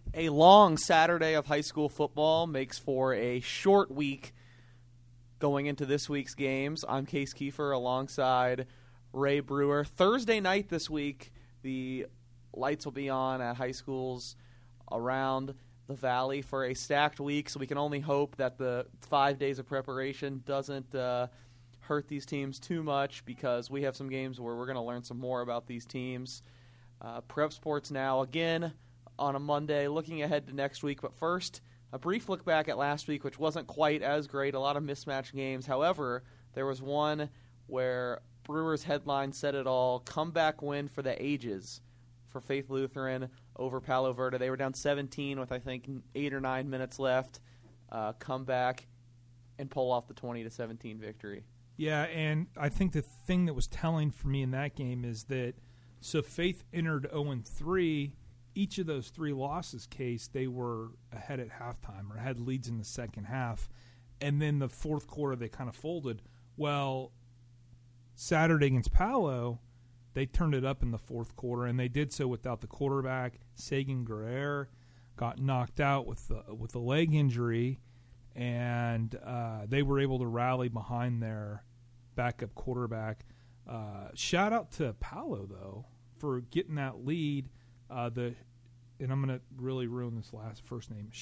A long Saturday of high school football makes for a short week going into this week's games. I'm Case Kiefer alongside Ray Brewer. Thursday night this week, the lights will be on at high schools around the Valley for a stacked week, so we can only hope that the 5 days of preparation doesn't hurt these teams too much, because we have some games where we're going to learn some more about these teams. Prep Sports now, again, on a Monday, looking ahead to next week. But first, a brief look back at last week, which wasn't quite as great. A lot of mismatched games. However, there was one where Brewers headline said it all. Comeback win for the ages for Faith Lutheran over Palo Verde. They were down 17 with, I think, 8 or 9 minutes left. Come back and pull off the 20-17 victory. Yeah, and I think the thing that was telling for me in that game is that so Faith entered 0-3. Each of those 3 losses, Case, they were ahead at halftime or had leads in the second half. And then the fourth quarter, they kind of folded. Well, Saturday against Palo, they turned it up in the fourth quarter, and they did so without the quarterback. Sagan Guerrero got knocked out with a leg injury, and they were able to rally behind their backup quarterback. Shout out to Palo, though, for getting that lead. And I'm going to really ruin this first name.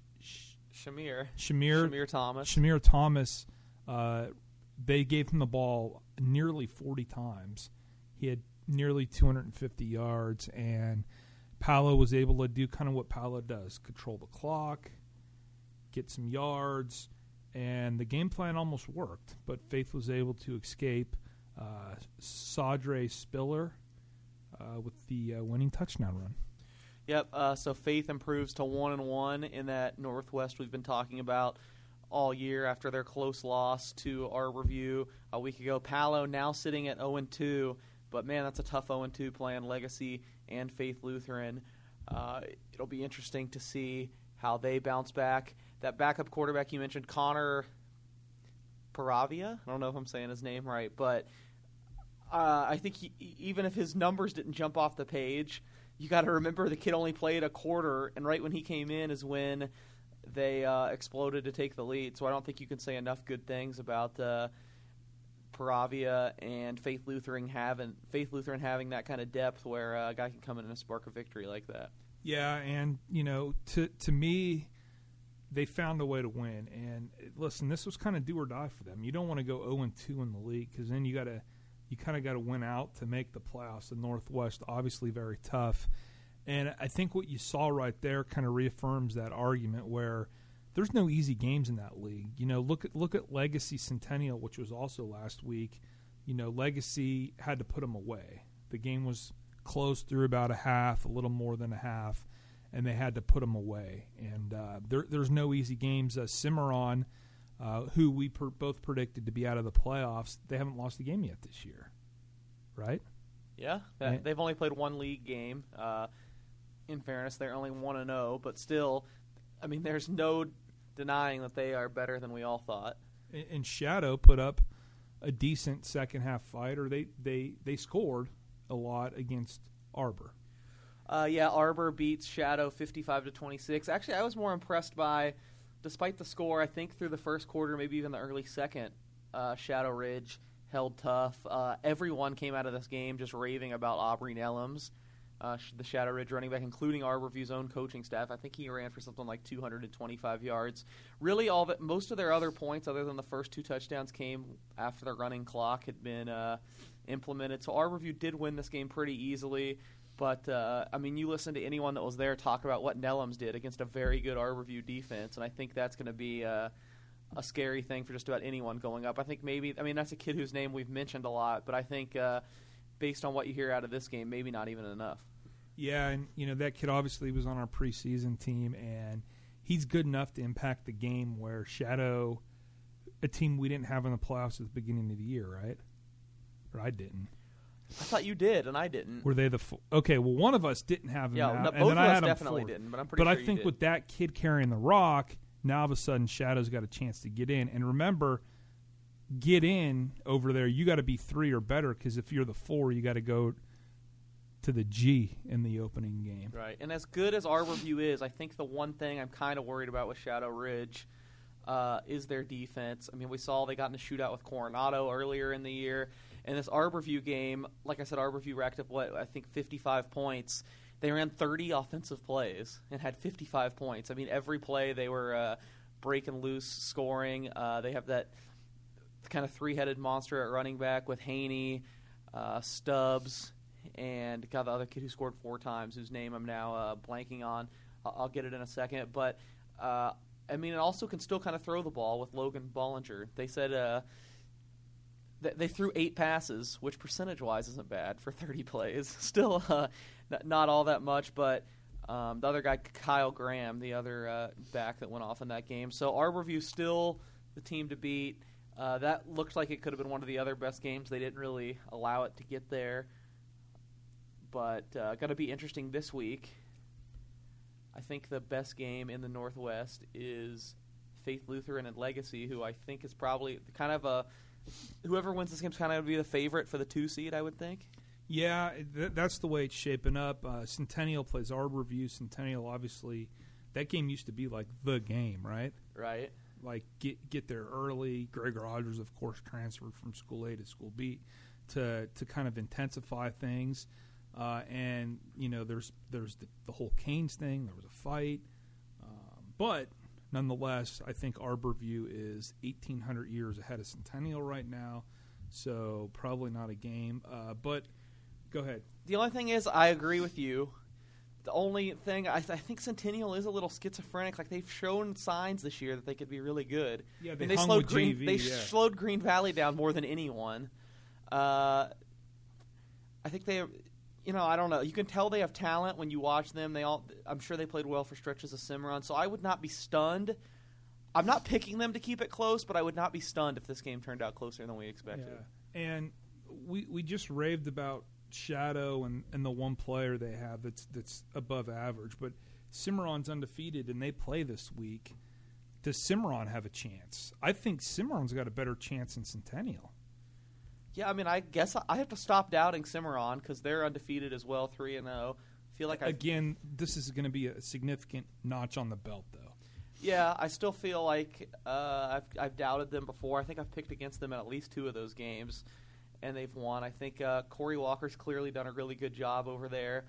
Shamir Thomas. Shamir Thomas. They gave him the ball nearly 40 times. He had nearly 250 yards, and Palo was able to do kind of what Palo does: control the clock, get some yards, and the game plan almost worked. But Faith was able to escape. Sadre Spiller with the winning touchdown run. Yep, so Faith improves to 1-1 in that Northwest we've been talking about all year after their close loss to our review a week ago. Palo now sitting at 0-2, but man, that's a tough 0-2 playing Legacy and Faith Lutheran. It'll be interesting to see how they bounce back. That backup quarterback you mentioned, Connor Paravia, I don't know if I'm saying his name right, but I think even if his numbers didn't jump off the page, you got to remember the kid only played a quarter, and right when he came in is when they exploded to take the lead. So I don't think you can say enough good things about Paravia and Faith Lutheran having that kind of depth where a guy can come in and spark a victory like that. Yeah, and to me, they found a way to win. And listen, this was kind of do or die for them. You don't want to go 0-2 in the league, because then you kind of got to win out to make the playoffs. The Northwest, obviously very tough. And I think what you saw right there kind of reaffirms that argument where there's no easy games in that league. Look at Legacy Centennial, which was also last week. Legacy had to put them away. The game was close through about a little more than a half, and they had to put them away. And there's no easy games. Cimarron, who we both predicted to be out of the playoffs, they haven't lost a game yet this year, right? Yeah, they've only played one league game. In fairness, they're only 1-0, but still, I mean, there's no denying that they are better than we all thought. And Shadow put up a decent second-half fight, or they scored a lot against Arbor. Arbor beats Shadow 55-26. Actually, I was more impressed by, despite the score, I think through the first quarter, maybe even the early second, Shadow Ridge held tough. Everyone came out of this game just raving about Aubrey Nellums, the Shadow Ridge running back, including our review's own coaching staff. I think he ran for something like 225 yards. Really, most of their other points, other than the first 2 touchdowns, came after the running clock had been implemented. So our review did win this game pretty easily. But, you listen to anyone that was there talk about what Nellums did against a very good our review defense, and I think that's going to be a scary thing for just about anyone going up. I think that's a kid whose name we've mentioned a lot, but I think based on what you hear out of this game, maybe not even enough. Yeah, and, that kid obviously was on our preseason team, and he's good enough to impact the game where Shadow, a team we didn't have in the playoffs at the beginning of the year, right? Or I didn't. I thought you did, and I didn't. Were they okay, well, one of us didn't have him out, both and then of I us had him definitely fourth. didn't, but I'm pretty sure But I think did. with that kid carrying the rock, now all of a sudden Shadow's got a chance to get in. And remember, get in over there, you got to be 3 or better, because if you're the 4, you got to go to the G in the opening game. Right, and as good as Arborview is, I think the one thing I'm kind of worried about with Shadow Ridge is their defense. I mean, we saw they got in a shootout with Coronado earlier in the year. And this Arborview game, like I said, Arborview racked up, 55 points. They ran 30 offensive plays and had 55 points. I mean, every play they were breaking loose, scoring. They have that kind of three-headed monster at running back with Haney, Stubbs, and the other kid who scored 4 times, whose name I'm now blanking on. I'll get it in a second. But, I mean, it also can still kind of throw the ball with Logan Bollinger. They said they threw 8 passes, which percentage-wise isn't bad for 30 plays. Still not all that much, but the other guy, Kyle Graham, the other back that went off in that game. So Arborview still the team to beat. That looked like it could have been one of the other best games. They didn't really allow it to get there. But going to be interesting this week. I think the best game in the Northwest is Faith Lutheran and Legacy, who I think is probably kind of a – whoever wins this game is kind of going to be the favorite for the 2 seed, I would think. Yeah, that's the way it's shaping up. Centennial plays Arborview. Centennial, obviously, that game used to be like the game, right? Right. Like get there early. Greg Rogers, of course, transferred from School A to School B to kind of intensify things. And you know, there's the whole Canes thing. There was a fight, but nonetheless, I think Arborview is 1,800 years ahead of Centennial right now, so probably not a game. But go ahead. The only thing is, I agree with you. The only thing, I think Centennial is a little schizophrenic. Like, they've shown signs this year that they could be really good. Yeah, they slowed slowed Green Valley down more than anyone. I think they, I don't know. You can tell they have talent when you watch them. I'm sure they played well for stretches of Cimarron. So I would not be stunned. I'm not picking them to keep it close, but I would not be stunned if this game turned out closer than we expected. Yeah. And we just raved about Shadow and the one player they have that's above average, but Cimarron's undefeated and they play this week. Does Cimarron have a chance? I think Cimarron's got a better chance than Centennial. Yeah, I mean, I guess I have to stop doubting Cimarron because they're undefeated as well, 3-0. Feel like again, this is going to be a significant notch on the belt, though. Yeah, I still feel like I've doubted them before. I think I've picked against them in at least 2 of those games, and they've won. I think Corey Walker's clearly done a really good job over there,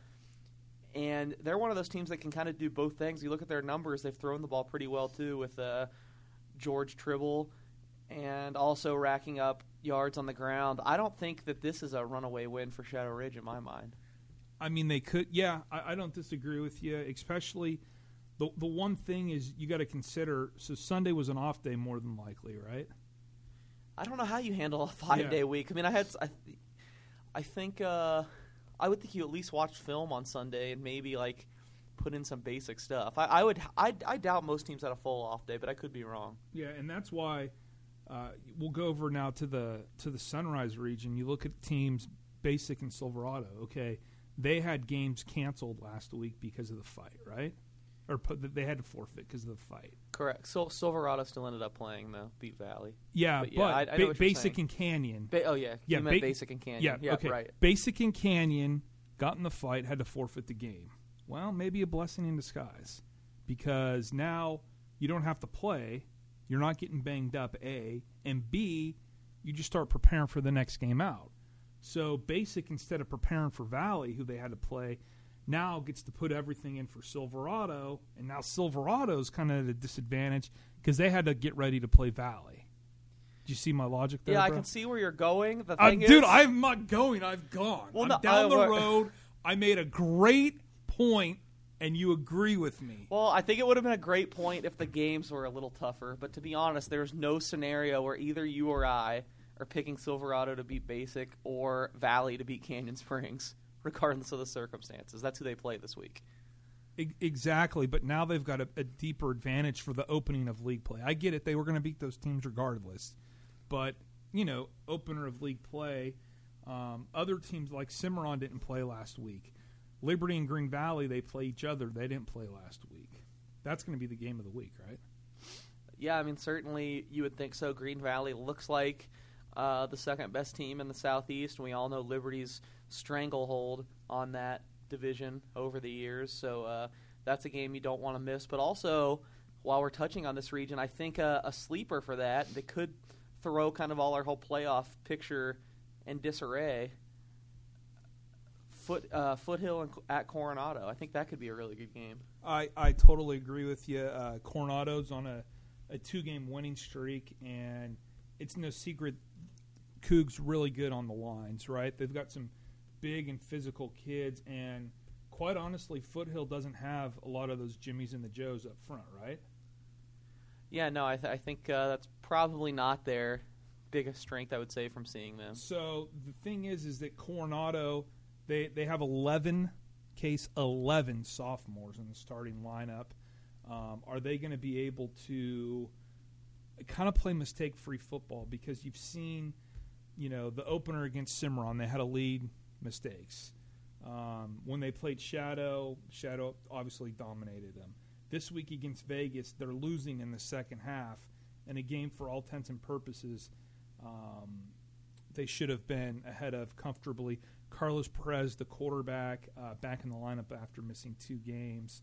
and they're one of those teams that can kind of do both things. You look at their numbers; they've thrown the ball pretty well too with George Tribble, and also racking up yards on the ground. I don't think that this is a runaway win for Shadow Ridge in my mind. I mean, they could. Yeah, I don't disagree with you. Especially the one thing is you got to consider. So Sunday was an off day more than likely, right? I don't know how you handle a 5-day week. I mean, I think I would think you at least watch film on Sunday and maybe like put in some basic stuff. I doubt most teams had a full off day, but I could be wrong. Yeah, and that's why. We'll go over now to the Sunrise region. You look at teams Basic and Silverado. Okay, they had games canceled last week because of the fight, right? Or they had to forfeit because of the fight. Correct. So Silverado still ended up playing though, beat Valley. Yeah, but I know what Basic and Canyon. You meant Basic and Canyon. Yeah, okay. Right. Basic and Canyon got in the fight, had to forfeit the game. Well, maybe a blessing in disguise because now you don't have to play. You're not getting banged up, A, and B, you just start preparing for the next game out. So Basic, instead of preparing for Valley, who they had to play, now gets to put everything in for Silverado, and now Silverado's kind of at a disadvantage because they had to get ready to play Valley. Do you see my logic there, Yeah, bro? I can see where you're going. The thing is, dude, I'm not going. I've gone. Well, I'm down the road. I made a great point. And you agree with me. Well, I think it would have been a great point if the games were a little tougher. But to be honest, there's no scenario where either you or I are picking Silverado to beat Basic or Valley to beat Canyon Springs, regardless of the circumstances. That's who they play this week. Exactly, but now they've got a deeper advantage for the opening of league play. I get it. They were going to beat those teams regardless. But, opener of league play, other teams like Cimarron didn't play last week. Liberty and Green Valley, they play each other. They didn't play last week. That's going to be the game of the week, right? Yeah, I mean, certainly you would think so. Green Valley looks like the second-best team in the Southeast. We all know Liberty's stranglehold on that division over the years, so that's a game you don't want to miss. But also, while we're touching on this region, I think a sleeper for that could throw kind of all our whole playoff picture in disarray. Foothill at Coronado. I think that could be a really good game. I totally agree with you. Coronado's on a 2-game winning streak, and it's no secret Cougs really good on the lines, right? They've got some big and physical kids, and quite honestly, Foothill doesn't have a lot of those Jimmies and the Joes up front, right? Yeah, no, I think that's probably not their biggest strength, I would say, from seeing them. So the thing is that Coronado, they have 11 sophomores in the starting lineup. Are they going to be able to kind of play mistake-free football? Because you've seen, the opener against Cimarron, they had a lead, mistakes. When they played Shadow obviously dominated them. This week against Vegas, they're losing in the second half. In a game, for all intents and purposes, they should have been ahead of comfortably. Carlos Perez, the quarterback, back in the lineup after missing 2 games.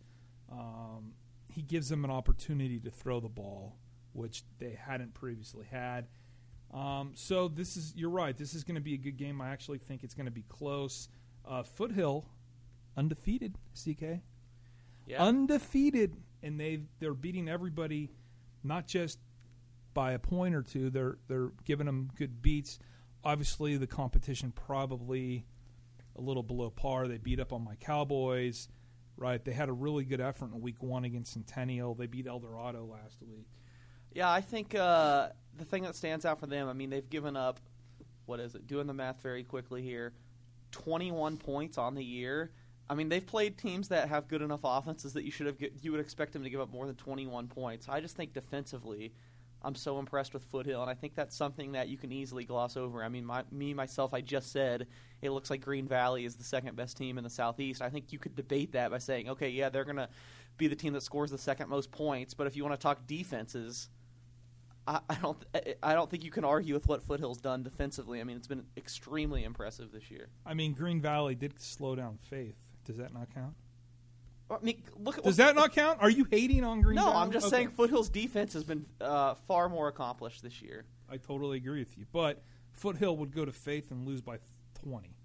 He gives them an opportunity to throw the ball, which they hadn't previously had. So you're right. This is going to be a good game. I actually think it's going to be close. Foothill, undefeated, CK. Yeah. Undefeated, and they're beating everybody, not just by a point or two. They're giving them good beats. Obviously, the competition probably a little below par. They beat up on my Cowboys, right? They had a really good effort in Week 1 against Centennial. They beat El Dorado last week. Yeah, I think the thing that stands out for them, I mean, they've given up, doing the math very quickly here, 21 points on the year. I mean, they've played teams that have good enough offenses that you would expect them to give up more than 21 points. I just think defensively, I'm so impressed with Foothill, and I think that's something that you can easily gloss over. I mean, myself, I just said it looks like Green Valley is the second best team in the Southeast. I think you could debate that by saying, okay, yeah, they're going to be the team that scores the second most points, but if you want to talk defenses, I don't think you can argue with what Foothill's done defensively. I mean, it's been extremely impressive this year. I mean, Green Valley did slow down Faith. Does that not count? I mean, does that not count? Are you hating on Green Valley? No, I'm just saying Foothill's defense has been far more accomplished this year. I totally agree with you. But Foothill would go to Faith and lose by 20.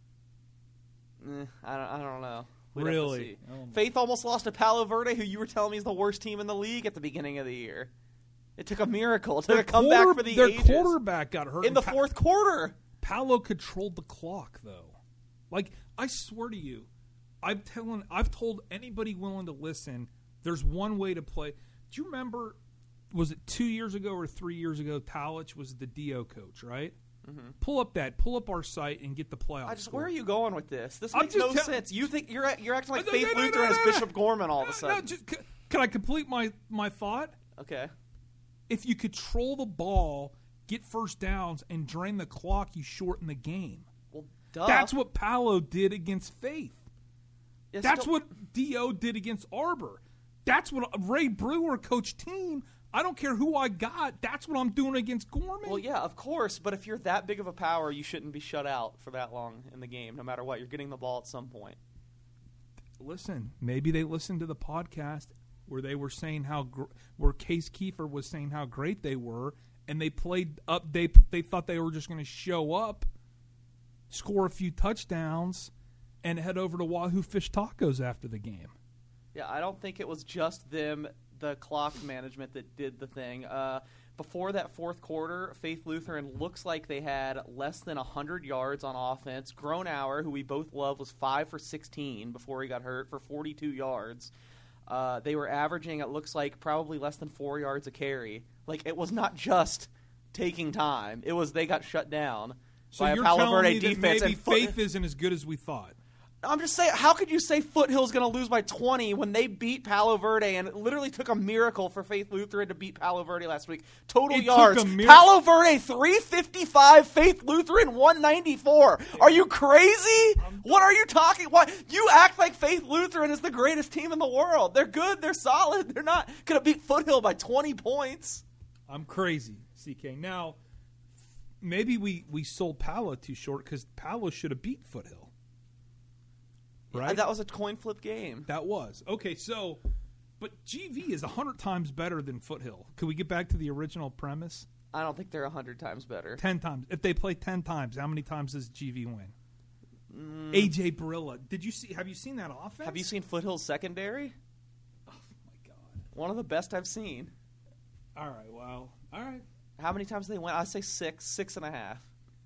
I don't know. Really? Faith almost lost to Palo Verde, who you were telling me is the worst team in the league at the beginning of the year. It took a miracle. It took a comeback for the ages. Their quarterback got hurt in the fourth quarter. Palo controlled the clock, though. Like, I swear to you, I've told anybody willing to listen, there's one way to play. Do you remember, was it 2 years ago or 3 years ago, Talich was the DO coach, right? Mm-hmm. Pull up our site and get the playoffs. Where are you going with this? This makes no sense. You think you're acting like Faith Lutheran has Bishop Gorman all of a sudden. Can I complete my thought? Okay. If you control the ball, get first downs, and drain the clock, you shorten the game. Well, duh. That's what Palo did against Faith. That's what D.O. did against Arbor. That's what Ray Brewer coached team. I don't care who I got. That's what I'm doing against Gorman. Well, yeah, of course. But if you're that big of a power, you shouldn't be shut out for that long in the game, no matter what. You're getting the ball at some point. Listen, maybe they listened to the podcast where they were saying where Case Kiefer was saying how great they were, and they played up. They thought they were just going to show up, score a few touchdowns, and head over to Wahoo Fish Tacos after the game. Yeah, I don't think it was just them, the clock management, that did the thing. Before that fourth quarter, Faith Lutheran looks like they had less than 100 yards on offense. Gronauer, who we both love, was 5 for 16 before he got hurt for 42 yards. They were averaging, it looks like, probably less than 4 yards a carry. Like, it was not just taking time. It was they got shut down by a Palo Verde defense. So you're telling me that maybe Faith isn't as good as we thought. I'm just saying, how could you say Foothill's going to lose by 20 when they beat Palo Verde, and it literally took a miracle for Faith Lutheran to beat Palo Verde last week? Total yards. Palo Verde, 355. Faith Lutheran, 194. Are you crazy? What are you talking? Why? You act like Faith Lutheran is the greatest team in the world. They're good. They're solid. They're not going to beat Foothill by 20 points. I'm crazy, CK. Now, maybe we sold Palo too short because Palo should have beat Foothill. right? That was a coin flip game. That was. Okay, so, but GV is 100 times better than Foothill. Could we get back to the original premise? I don't think they're 100 times better. 10 times. If they play 10 times, how many times does GV win? AJ Barilla. Have you seen that offense? Have you seen Foothill's secondary? Oh, my God. One of the best I've seen. All right, well, all right. How many times they win? I'd say 6.5.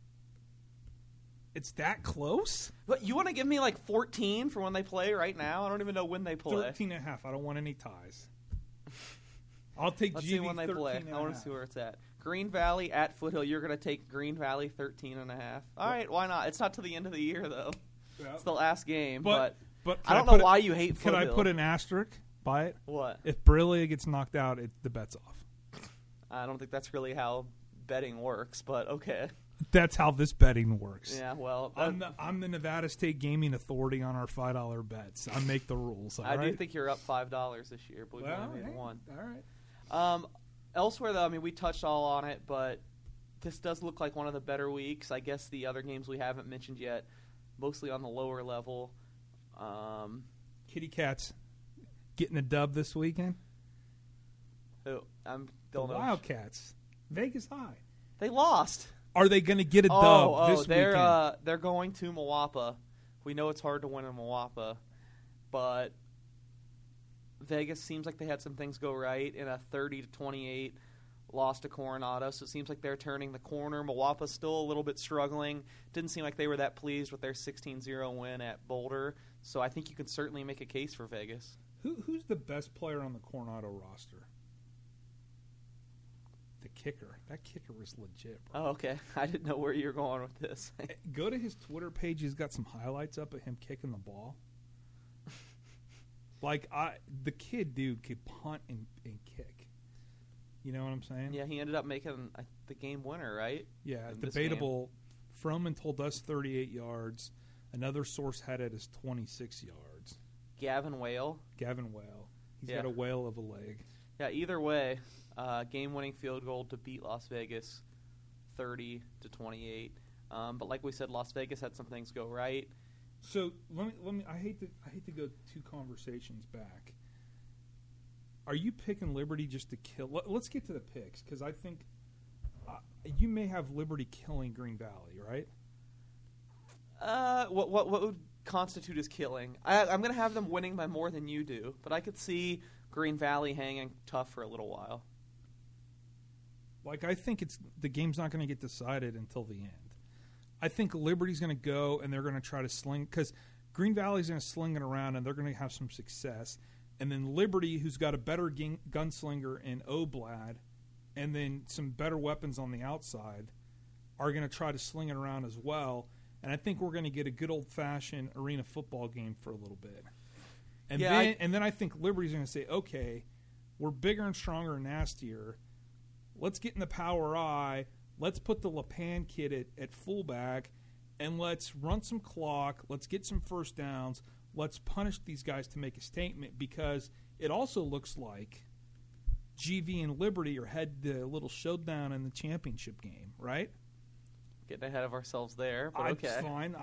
It's that close? But you want to give me like 14 for when they play right now? I don't even know when they play. 13.5. I don't want any ties. I'll take Let's GV see when they play. 13.5. I want to see where it's at. Green Valley at Foothill. You're going to take Green Valley 13.5. All right, why not? It's not till the end of the year, though. Yeah. It's the last game. But I don't know why you hate Can Foothill. I put an asterisk by it? What? If Brillia gets knocked out, the bet's off. I don't think that's really how betting works, but okay. That's how this betting works. Yeah, well. I'm the Nevada State Gaming Authority on our $5 bets. I make the rules. I do think you're up $5 this year, but we've only made one. All right. Elsewhere, though, I mean, we touched all on it, but this does look like one of the better weeks. I guess the other games we haven't mentioned yet, mostly on the lower level. Kitty Cats getting a dub this weekend. The Wildcats, Vegas High. They lost. Are they going to get a dub this weekend? They're going to Moapa. We know it's hard to win in Moapa, but Vegas seems like they had some things go right in a 30-28 loss to Coronado, so it seems like they're turning the corner. Moapa's still a little bit struggling. Didn't seem like they were that pleased with their 16-0 win at Boulder, so I think you can certainly make a case for Vegas. Who's the best player on the Coronado roster? The kicker. That kicker is legit, bro. Oh, okay. I didn't know where you were going with this. Go to his Twitter page. He's got some highlights up of him kicking the ball. The kid, dude, could punt and kick. You know what I'm saying? Yeah, he ended up making the game winner, right? Yeah, debatable. Froman told us 38 yards. Another source had it as 26 yards. Gavin Whale. He's got a whale of a leg. Yeah, either way, game-winning field goal to beat Las Vegas 30-28. But like we said, Las Vegas had some things go right. So let me. I hate to go 2 conversations back. Are you picking Liberty just to kill? Let's get to the picks because I think you may have Liberty killing Green Valley, right? What would constitute as killing? I'm going to have them winning by more than you do, but I could see Green Valley hanging tough for a little while. I think the game's not going to get decided until the end. I think Liberty's going to go and they're going to try to sling because Green Valley's going to sling it around and they're going to have some success. And then Liberty, who's got a better gunslinger in Oblad and then some better weapons on the outside, are going to try to sling it around as well. And I think we're going to get a good old-fashioned arena football game for a little bit. And then I think Liberty's going to say, okay, we're bigger and stronger and nastier. Let's get in the power I. Let's put the LePan kid at fullback, and let's run some clock. Let's get some first downs. Let's punish these guys to make a statement because it also looks like GV and Liberty are headed to a little showdown in the championship game, right? Getting ahead of ourselves there, but okay. It's fine.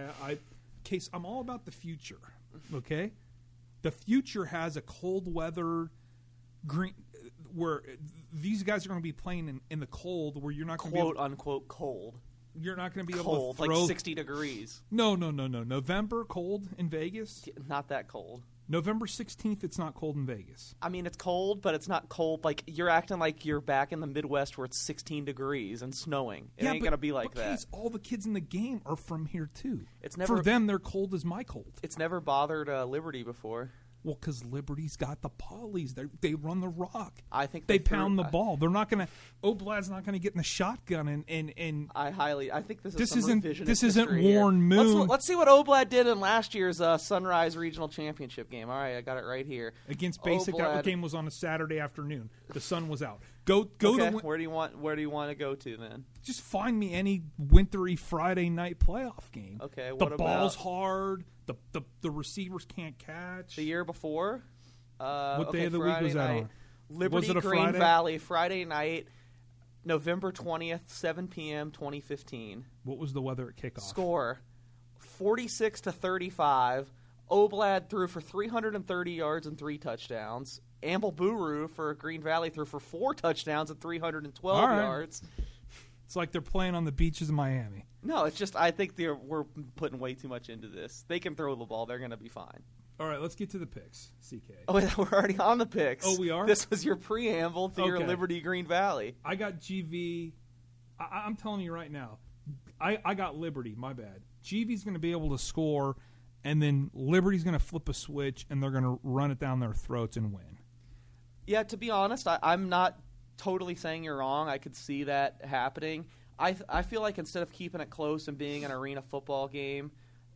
Case, I'm all about the future, okay? The future has a cold weather green where these guys are going to be playing in the cold where you're not going to be quote unquote cold. You're not going to be able to throw like 60 degrees. No. November cold in Vegas? Not that cold. November 16th, it's not cold in Vegas. I mean, it's cold, but it's not cold. Like, you're acting like you're back in the Midwest where it's 16 degrees and snowing. It ain't going to be like that. Case, all the kids in the game are from here, too. It's never, for them, they're cold as my cold. It's never bothered Liberty before. Well, because Liberty's got the polys. They run the rock. I think they pound the ball. They're not going to – Oblad's not going to get in the shotgun and I think this isn't Warren Moon. Let's see what Oblad did in last year's Sunrise Regional Championship game. All right, I got it right here. Against Basic. That game was on a Saturday afternoon. The sun was out. Go okay, to where do you want to go to then? Just find me any wintry Friday night playoff game. Okay, the ball's hard. The receivers can't catch. The year before? What day of the week was that on? Liberty Green Valley, Friday night, November 20th, 7 p.m., 2015. What was the weather at kickoff? Score, 46-35. Oblad threw for 330 yards and 3 touchdowns. Amble Buru for Green Valley threw for 4 touchdowns and 312 All right. yards. It's like they're playing on the beaches of Miami. No, it's just I think we're putting way too much into this. They can throw the ball. They're going to be fine. All right, let's get to the picks, CK. Oh, wait, we're already on the picks. Oh, we are? This was your preamble to your Okay. Liberty Green Valley. I got GV. I'm telling you right now, I got Liberty, my bad. GV's going to be able to score, and then Liberty's going to flip a switch, and they're going to run it down their throats and win. Yeah, to be honest, I'm not totally saying you're wrong. I could see that happening. I feel like instead of keeping it close and being an arena football game,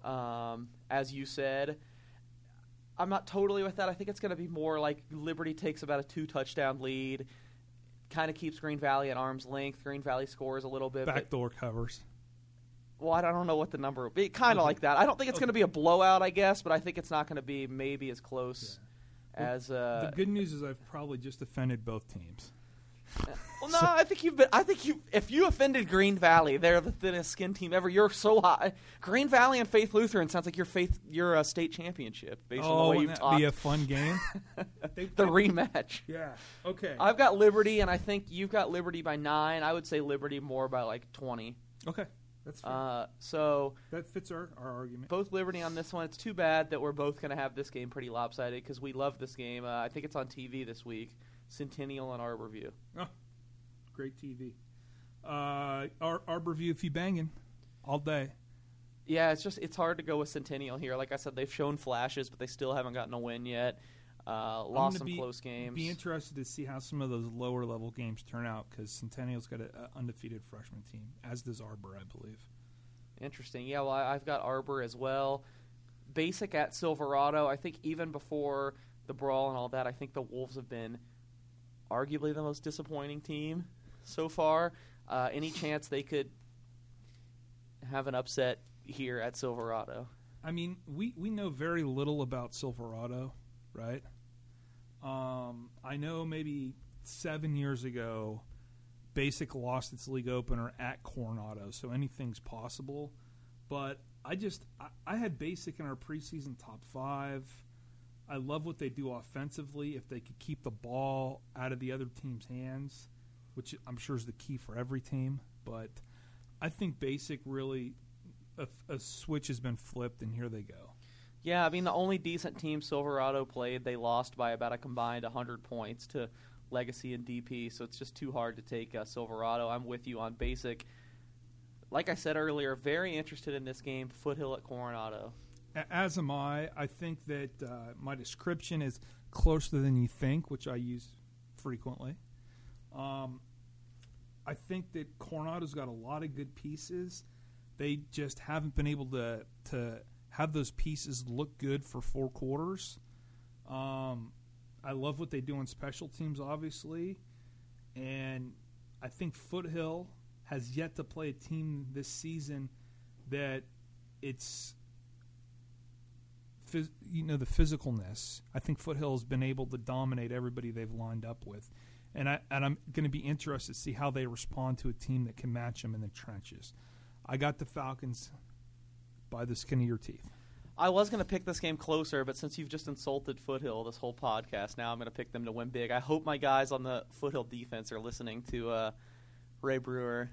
as you said, I'm not totally with that. I think it's going to be more like Liberty takes about a 2-touchdown lead, kind of keeps Green Valley at arm's length. Green Valley scores a little bit. Backdoor covers. Well, I don't know what the number will be. Kind of like that. I don't think it's going to be a blowout, I guess, but I think it's not going to be maybe as close as. The good news is I've probably just offended both teams. Well, no, I think if you offended Green Valley, they're the thinnest skinned team ever. You're so high. Green Valley and Faith Lutheran sounds like your state championship based on the way you've wouldn't that talked. be a fun game? The rematch. Yeah. Okay. I've got Liberty, and I think you've got Liberty by 9. I would say Liberty more by like 20. Okay. That's fair. So that fits our argument. both Liberty on this one. It's too bad that we're both going to have this game pretty lopsided because we love this game. I think it's on TV this week. Centennial and Arborview. Oh, great TV. Arborview, if you banging all day. Yeah, it's hard to go with Centennial here. Like I said, they've shown flashes, but they still haven't gotten a win yet. Lost some close games. Be interested to see how some of those lower level games turn out because Centennial's got an undefeated freshman team, as does Arbor, I believe. Interesting. Yeah, well, I've got Arbor as well. Basic at Silverado. I think even before the brawl and all that, I think the Wolves have been arguably the most disappointing team so far. Any chance they could have an upset here at Silverado? I mean, we know very little about Silverado, right? I know maybe 7 years ago, Basic lost its league opener at Coronado, so anything's possible. But I had Basic in our preseason top 5. I love what they do offensively. If they could keep the ball out of the other team's hands, which I'm sure is the key for every team. But I think Basic really, a switch has been flipped, and here they go. Yeah, I mean, the only decent team Silverado played, they lost by about a combined 100 points to Legacy and DP, so it's just too hard to take Silverado. I'm with you on Basic. Like I said earlier, very interested in this game, Foothill at Coronado. As am I. I think that my description is closer than you think, which I use frequently. I think that Coronado's got a lot of good pieces. They just haven't been able to have those pieces look good for 4 quarters. I love what they do on special teams, obviously. And I think Foothill has yet to play a team this season that it's the physicalness. I think Foothill has been able to dominate everybody they've lined up with. And I'm going to be interested to see how they respond to a team that can match them in the trenches. I got the Falcons by the skin of your teeth. I was going to pick this game closer, but since you've just insulted Foothill this whole podcast, now I'm going to pick them to win big. I hope my guys on the Foothill defense are listening to Ray Brewer.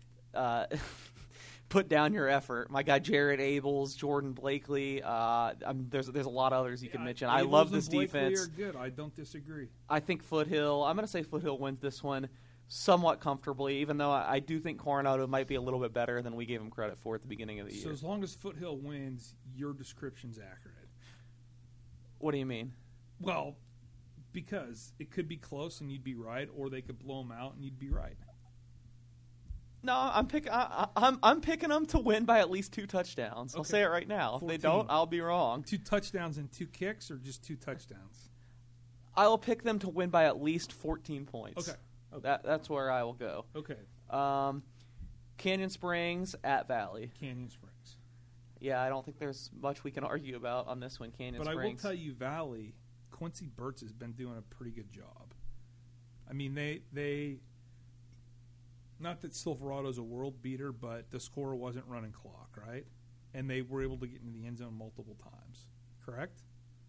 Put down your effort. My guy Jared Abels, Jordan Blakely. There's a lot of others you can mention. I love this defense. Are good. I don't disagree. I think Foothill. I'm going to say Foothill wins this one somewhat comfortably, even though I do think Coronado might be a little bit better than we gave him credit for at the beginning of the year. So as long as Foothill wins, your description's accurate. What do you mean? Well, because it could be close and you'd be right, or they could blow them out and you'd be right. No, I'm picking them to win by at least 2 touchdowns. Okay. I'll say it right now. 14. If they don't, I'll be wrong. 2 touchdowns and 2 kicks, or just 2 touchdowns? I will pick them to win by at least 14 points. Okay. That's where I will go. Okay. Canyon Springs at Valley. Canyon Springs. Yeah, I don't think there's much we can argue about on this one, Canyon Springs. But I will tell you, Valley, Quincy Burtz has been doing a pretty good job. I mean, they not that Silverado's a world beater, but the score wasn't running clock, right? And they were able to get into the end zone multiple times. correct?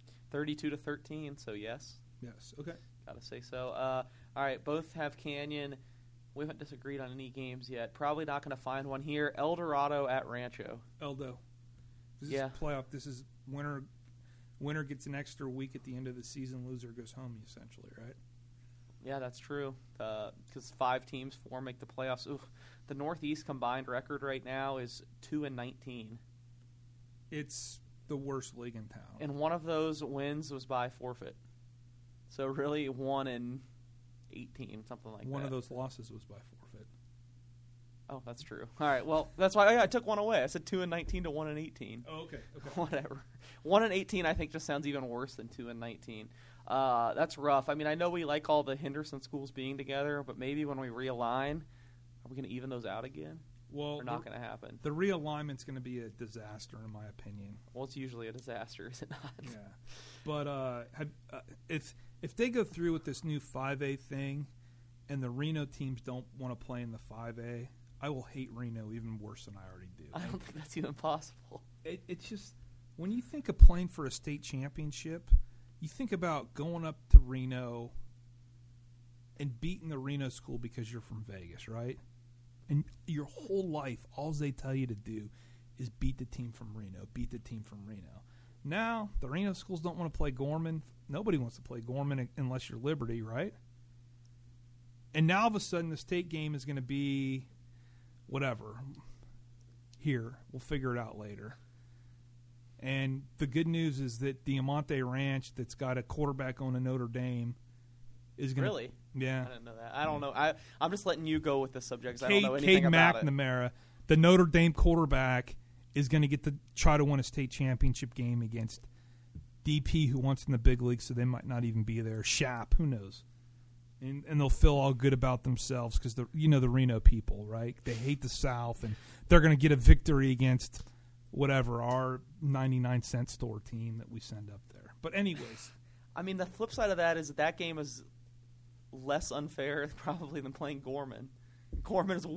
32-13, so yes. Yes. Okay. Gotta say so. All right, both have Canyon. We haven't disagreed on any games yet. Probably not going to find one here. El Dorado at Rancho. Eldo. This Yeah. is playoff. This is winner. Winner gets an extra week at the end of the season. Loser goes home, essentially, right? Yeah, that's true. Because 5 teams, 4 make the playoffs. Oof. The Northeast combined record right now is 2-19. It's the worst league in town. And one of those wins was by forfeit. So really 1-18, something like that. One of those losses was by forfeit. Oh, that's true. All right, well, that's why I took one away. I said 2-19 to 1-18. Oh, okay. Whatever. 1-18 I think just sounds even worse than 2-19. That's rough. I mean, I know we like all the Henderson schools being together, but maybe when we realign, are we going to even those out again? Well, Or not going to happen? the realignment's going to be a disaster, in my opinion. Well, it's usually a disaster, is it not? Yeah, but if they go through with this new 5A thing, and the Reno teams don't want to play in the 5A, I will hate Reno even worse than I already do. I don't think that's even possible. It's just, when you think of playing for a state championship, you think about going up to Reno and beating the Reno school because you're from Vegas, right? And your whole life, all they tell you to do is beat the team from Reno, beat the team from Reno. Now, the Reno schools don't want to play Gorman. Nobody wants to play Gorman unless you're Liberty, right? And now, all of a sudden, the state game is going to be whatever. Here, we'll figure it out later. And the good news is that Diamante Ranch, that's got a quarterback on a Notre Dame, is going to... Really? Yeah. I didn't know that. I don't know. I'm just letting you go with the subject because I don't know anything Cade about McNamara, the Notre Dame quarterback, is going to get to try to win a state championship game against DP, who wants in the big league, so they might not even be there. Shap, who knows? And they'll feel all good about themselves because the Reno people, right? They hate the South, and they're going to get a victory against whatever our 99-cent store team that we send up there. But anyways, I mean, the flip side of that is that game is less unfair probably than playing Gorman. Gorman is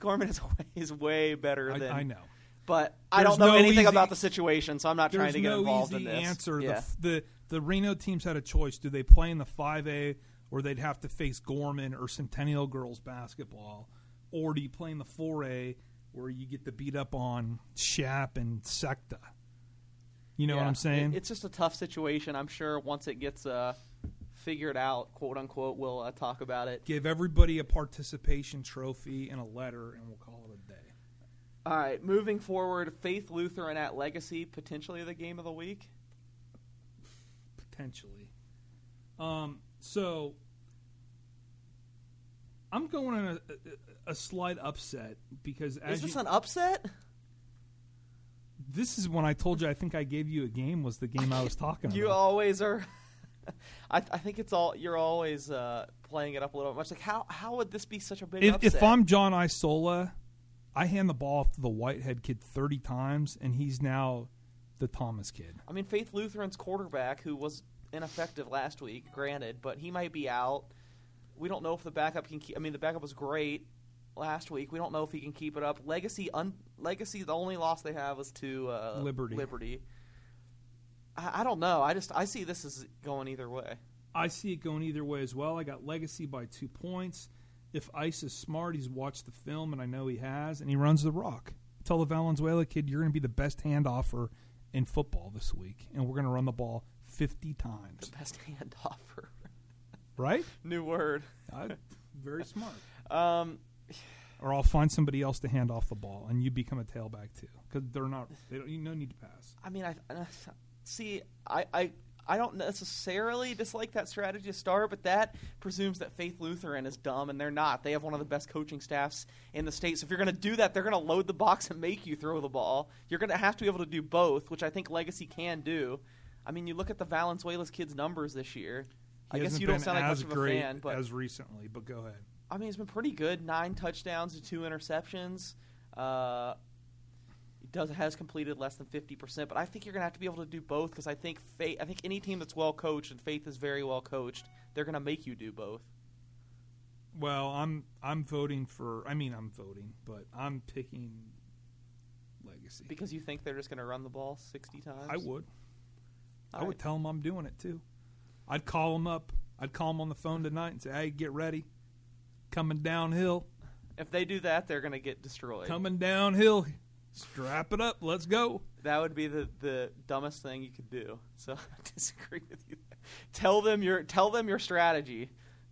way better than I know. But I don't know anything about the situation, so I'm not trying to get involved in this. There's no easy answer. Yeah. The Reno teams had a choice. Do they play in the 5A, or they'd have to face Gorman or Centennial girls basketball? Or do you play in the 4A, where you get to beat up on Shap and Secta? You know what I'm saying? It's just a tough situation. I'm sure once it gets figured out, quote unquote, we'll talk about it. Give everybody a participation trophy and a letter, and we'll call it a day. All right, moving forward, Faith Lutheran at Legacy, potentially the game of the week? Potentially. So I'm going on a slight upset because Is this an upset? This is when I told you I think I gave you a game was the game I was talking about. You always are. I think it's all you're always playing it up a little bit much. Like how would this be such a big upset? If I'm John Isola, I hand the ball off to the Whitehead kid 30 times, and he's now the Thomas kid. I mean, Faith Lutheran's quarterback, who was ineffective last week, granted, but he might be out. We don't know if the backup can keep. I mean, the backup was great last week. We don't know if he can keep it up. Legacy, the only loss they have was to Liberty. I don't know. I see this as going either way. I see it going either way as well. I got Legacy by 2 points. If Ice is smart, he's watched the film, and I know he has, and he runs the rock. Tell the Valenzuela kid you're going to be the best handoffer in football this week, and we're going to run the ball 50 times. The best handoffer. Right? New word. Very smart. Or I'll find somebody else to hand off the ball, and you become a tailback too, because you no need to pass. I mean, I don't necessarily dislike that strategy to start, but that presumes that Faith Lutheran is dumb, and they're not. They have one of the best coaching staffs in the state. So if you're going to do that, they're going to load the box and make you throw the ball. You're going to have to be able to do both, which I think Legacy can do. I mean, you look at the Valenzuela's kids' numbers this year. I guess you don't sound like much of a fan, but as recently. But go ahead. I mean, it's been pretty good. 9 touchdowns to 2 interceptions. Has completed less than 50%, but I think you're going to have to be able to do both because I think any team that's well coached, and Faith is very well coached, they're going to make you do both. Well, I'm voting for. I mean, I'm voting, but I'm picking Legacy because you think they're just going to run the ball 60 times. I would. I would tell them I'm doing it too. I'd call them up. I'd call them on the phone tonight and say, hey, get ready. Coming downhill. If they do that, they're going to get destroyed. Coming downhill. Strap it up. Let's go. That would be the dumbest thing you could do. So I disagree with you. Tell them your strategy.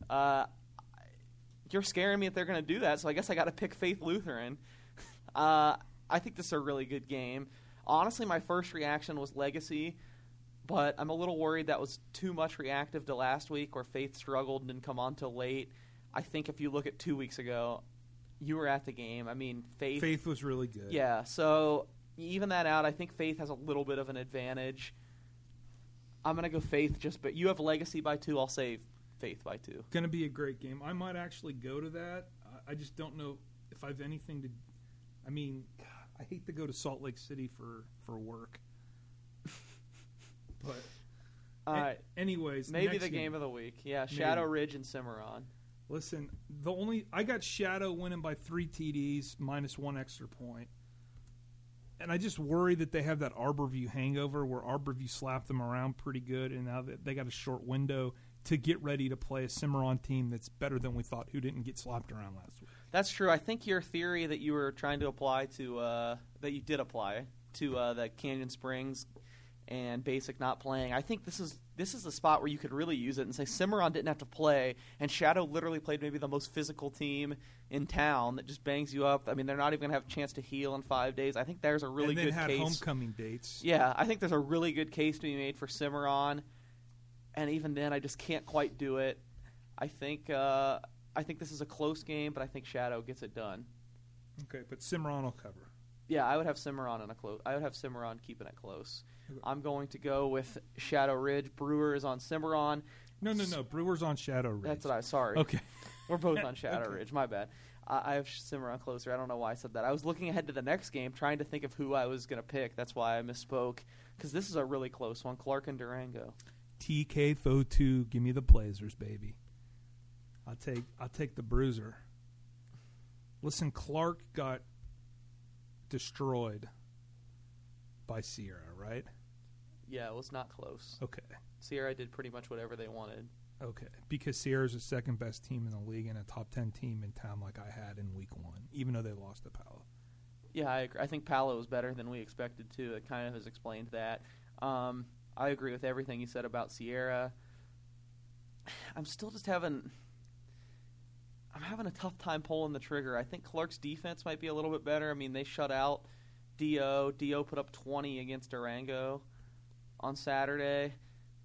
You're scaring me if they're going to do that, so I guess I got to pick Faith Lutheran. I think this is a really good game. Honestly, my first reaction was Legacy, but I'm a little worried that was too much reactive to last week where Faith struggled and didn't come on till late. I think if you look at 2 weeks ago, you were at the game. I mean, Faith was really good. Yeah, so even that out, I think Faith has a little bit of an advantage. I'm going to go Faith but you have Legacy by 2. I'll say Faith by 2. Going to be a great game. I might actually go to that. I just don't know if I have anything to – I mean, I hate to go to Salt Lake City for work. But anyways. Maybe the game of the week. Yeah, Shadow Ridge and Cimarron. Listen, I got Shadow winning by 3 TDs minus 1 extra point. And I just worry that they have that Arborview hangover where Arborview slapped them around pretty good, and now that they got a short window to get ready to play a Cimarron team that's better than we thought, who didn't get slapped around last week. That's true. I think your theory that you were trying to apply to that you did apply to the Canyon Springs and Basic not playing. I think this is the spot where you could really use it and say Cimarron didn't have to play, and Shadow literally played maybe the most physical team in town that just bangs you up. I mean, they're not even going to have a chance to heal in 5 days. I think there's a really good case. And then had homecoming dates. Yeah, I think there's a really good case to be made for Cimarron, and even then I just can't quite do it. I think this is a close game, but I think Shadow gets it done. Okay, but Cimarron will cover. Yeah, I would have Cimarron I would have Cimarron keeping it close. I'm going to go with Shadow Ridge. Brewer is on Cimarron. No. Brewer's on Shadow Ridge. That's what sorry. Okay. We're both on Shadow Ridge. My bad. I have Cimarron closer. I don't know why I said that. I was looking ahead to the next game, trying to think of who I was going to pick. That's why I misspoke, because this is a really close one. Clark and Durango. TK Fotu, give me the Blazers, baby. I'll take the Bruiser. Listen, Clark got destroyed by Sierra, right? Yeah, it was not close. Okay. Sierra did pretty much whatever they wanted. Okay, because Sierra's the second best team in the league and a top 10 team in town like I had in week 1, even though they lost to Palo. Yeah, I agree. I think Palo was better than we expected too. It kind of has explained that. I agree with everything you said about Sierra. I'm still just having a tough time pulling the trigger. I think Clark's defense might be a little bit better. I mean, they shut out Dio. Dio put up 20 against Durango on Saturday.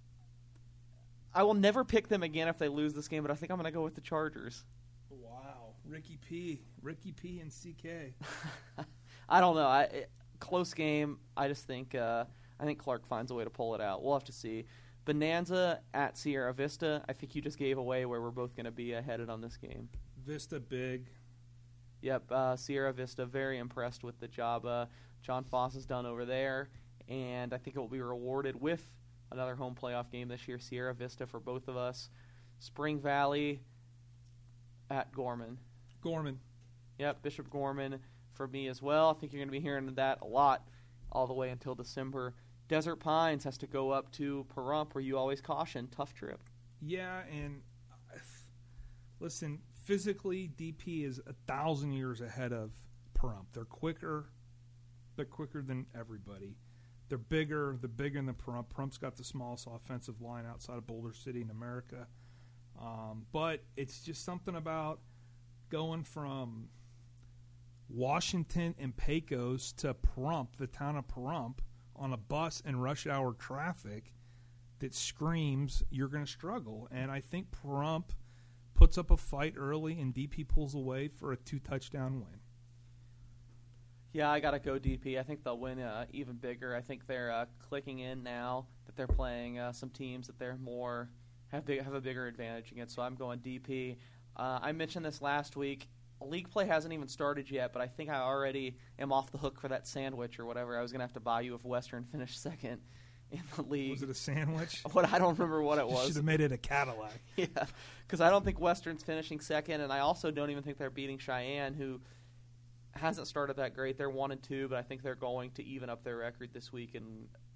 I will never pick them again if they lose this game, but I think I'm going to go with the Chargers. Wow. Ricky P and CK. I don't know. Close game. I just think I think Clark finds a way to pull it out. We'll have to see. Bonanza at Sierra Vista. I think you just gave away where we're both going to be headed on this game. Vista big. Yep, Sierra Vista, very impressed with the job John Foss has done over there, and I think it will be rewarded with another home playoff game this year. Sierra Vista for both of us. Spring Valley at Gorman. Yep, Bishop Gorman for me as well. I think you're going to be hearing that a lot all the way until December. Desert Pines has to go up to Pahrump, where you always caution. Tough trip. Yeah, and listen, physically, DP is 1,000 years ahead of Pahrump. They're quicker. They're quicker than everybody. They're bigger than Pahrump. Pahrump's got the smallest offensive line outside of Boulder City in America. But it's just something about going from Washington and Pecos to Pahrump, the town of Pahrump, on a bus in rush hour traffic that screams you're going to struggle. And I think Pahrump puts up a fight early and DP pulls away for a 2-touchdown win. Yeah, I got to go DP. I think they'll win even bigger. I think they're clicking in now that they're playing some teams that they're more have a bigger advantage against. So I'm going DP. I mentioned this last week. League play hasn't even started yet, but I think I already am off the hook for that sandwich or whatever I was going to have to buy you if Western finished second in the league. Was it a sandwich? I don't remember what it was. You should have made it a Cadillac. Yeah, because I don't think Western's finishing second, and I also don't even think they're beating Cheyenne, who hasn't started that great. They're 1-2, but I think they're going to even up their record this week and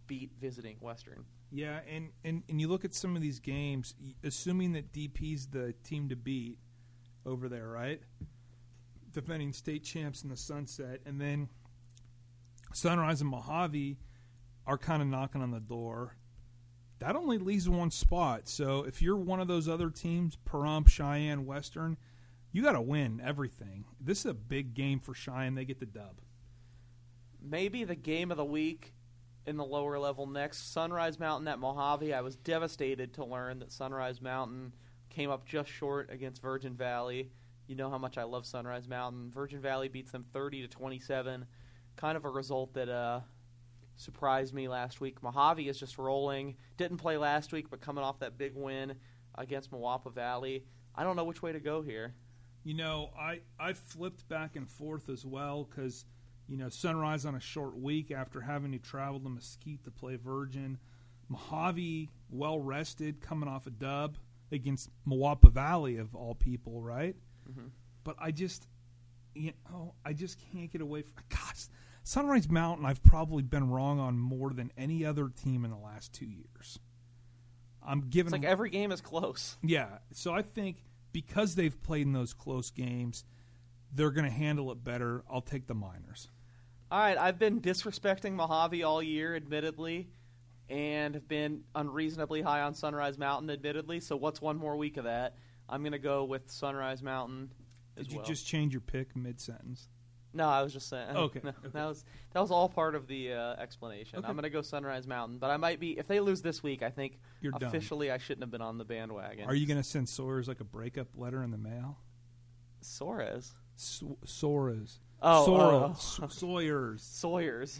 beat visiting Western. Yeah, and you look at some of these games, assuming that DP's the team to beat over there, right? Defending state champs in the Sunset, and then Sunrise and Mojave are kind of knocking on the door. That only leaves one spot. So if you're one of those other teams, Pahrump, Cheyenne, Western, you got to win everything. This is a big game for Cheyenne. They get the dub. Maybe the game of the week in the lower level next, Sunrise Mountain at Mojave. I was devastated to learn that Sunrise Mountain came up just short against Virgin Valley. You know how much I love Sunrise Mountain. Virgin Valley beats them 30-27. Kind of a result that surprised me last week. Mojave is just rolling. Didn't play last week, but coming off that big win against Moapa Valley. I don't know which way to go here. You know, I flipped back and forth as well because, you know, Sunrise on a short week after having to travel to Mesquite to play Virgin. Mojave, well-rested, coming off a dub against Moapa Valley, of all people, right? Mm-hmm. But I just can't get away from – gosh, Sunrise Mountain I've probably been wrong on more than any other team in the last 2 years. It's like every game is close. Yeah, so I think because they've played in those close games, they're going to handle it better. I'll take the Miners. All right, I've been disrespecting Mojave all year, admittedly, and have been unreasonably high on Sunrise Mountain, admittedly. So what's one more week of that? I'm going to go with Sunrise Mountain as well. Did you just change your pick mid-sentence? No, I was just saying. Okay. No, that was all part of the explanation. Okay. I'm going to go Sunrise Mountain, but I might be – if they lose this week, I think You're officially done. I shouldn't have been on the bandwagon. Are you going to send Sawyers like a breakup letter in the mail? Suarez? Sawyers. Sawyers. Sawyers.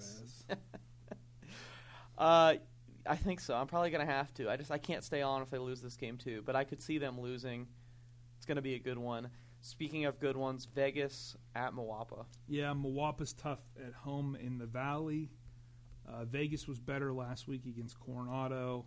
I think so. I'm probably going to have to. I can't stay on if they lose this game too, but I could see them losing. It's going to be a good one. Speaking of good ones, Vegas at Moapa. Yeah, Moapa's tough at home in the Valley. Vegas was better last week against Coronado.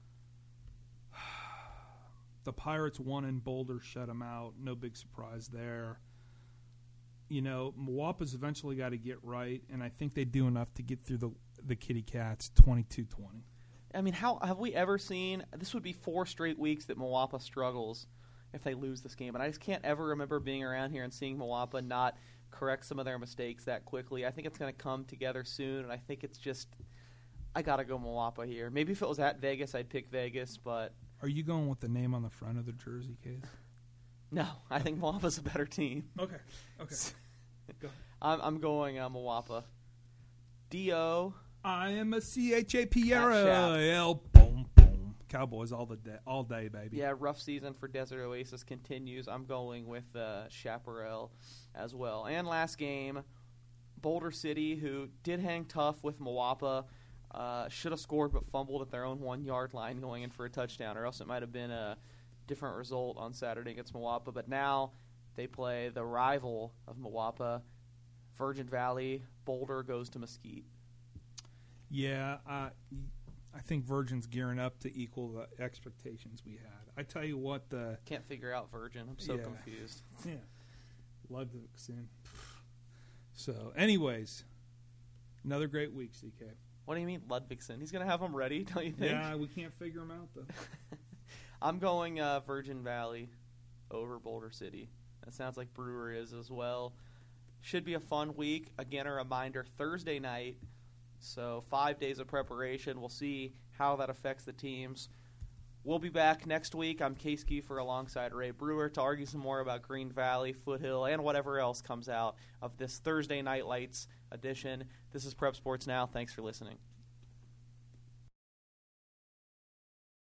The Pirates won in Boulder, shut them out. No big surprise there. You know, Moapa's eventually got to get right, and I think they do enough to get through the Kitty Cats 22-20. I mean, how have we ever seen – this would be 4 straight weeks that Moapa struggles if they lose this game. And I just can't ever remember being around here and seeing Moapa not correct some of their mistakes that quickly. I think it's going to come together soon, and I think it's just – I got to go Moapa here. Maybe if it was at Vegas, I'd pick Vegas, but – Are you going with the name on the front of the jersey case? No, I think Moapa's a better team. Okay. Go. I'm going Moapa. D.O. I am a CHAPRL. Boom, boom. Cowboys all day, baby. Yeah, rough season for Desert Oasis continues. I'm going with Chaparral as well. And last game, Boulder City, who did hang tough with Moapa, should have scored but fumbled at their own 1-yard line going in for a touchdown, or else it might have been a different result on Saturday against Moapa. But now they play the rival of Moapa, Virgin Valley. Boulder goes to Mesquite. Yeah, I think Virgin's gearing up to equal the expectations we had. I tell you what, can't figure out Virgin. I'm so confused. Yeah, Ludvigsen. So, anyways, another great week, CK. What do you mean Ludvigsen? He's going to have them ready, don't you think? Yeah, we can't figure him out, though. I'm going Virgin Valley over Boulder City. That sounds like Brewer is as well. Should be a fun week. Again, a reminder, Thursday night. So 5 days of preparation. We'll see how that affects the teams. We'll be back next week. I'm Case Kiefer alongside Ray Brewer to argue some more about Green Valley, Foothill, and whatever else comes out of this Thursday Night Lights edition. This is Prep Sports Now. Thanks for listening.